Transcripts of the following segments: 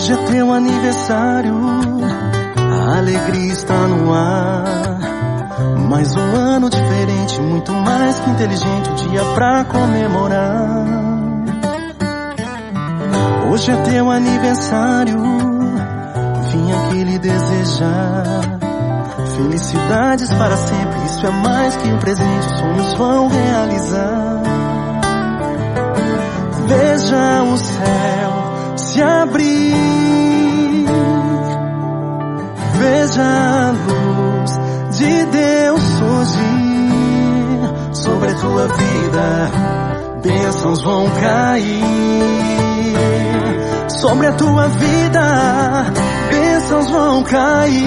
Hoje é teu aniversário, a alegria está no ar. Mais um ano diferente, muito mais que inteligente, um dia pra comemorar. Hoje é teu aniversário, vim aqui lhe desejar felicidades para sempre, isso é mais que um presente, os sonhos vão realizar. Veja o céu se abrir, veja a luz de Deus surgir sobre a tua vida, bênçãos vão cair. Sobre a tua vida, bênçãos vão cair.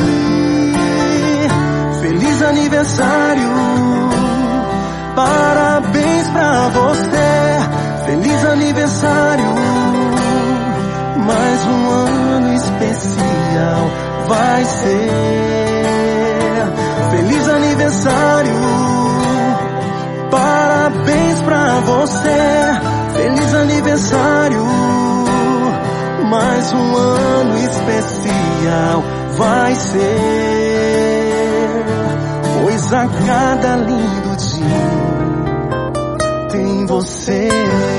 Feliz aniversário, parabéns pra você. Feliz aniversário, mais um ano especial vai ser. Feliz aniversário, parabéns pra você. Feliz aniversário, mais um ano especial vai ser. Pois a cada lindo dia tem você.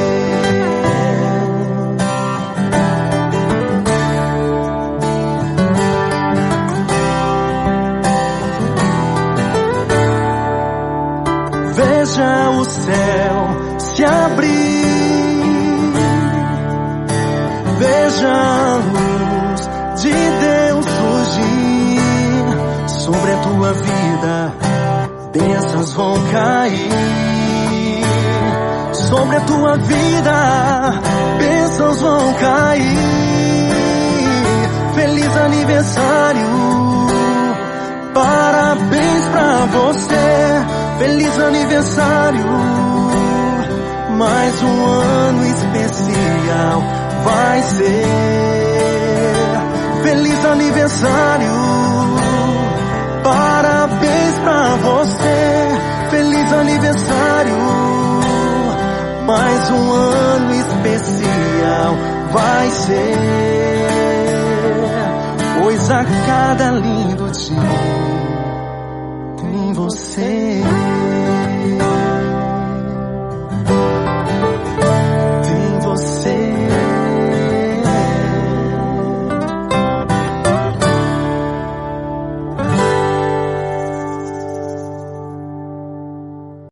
Veja o céu se abrir, veja a luz de Deus surgir sobre a tua vida, bênçãos vão cair. Sobre a tua vida, bênçãos vão cair. Feliz aniversário, parabéns pra você. Feliz aniversário, mais um ano especial vai ser. Feliz aniversário, parabéns pra você. Feliz aniversário, mais um ano especial vai ser. Pois a cada lindo dia tem você.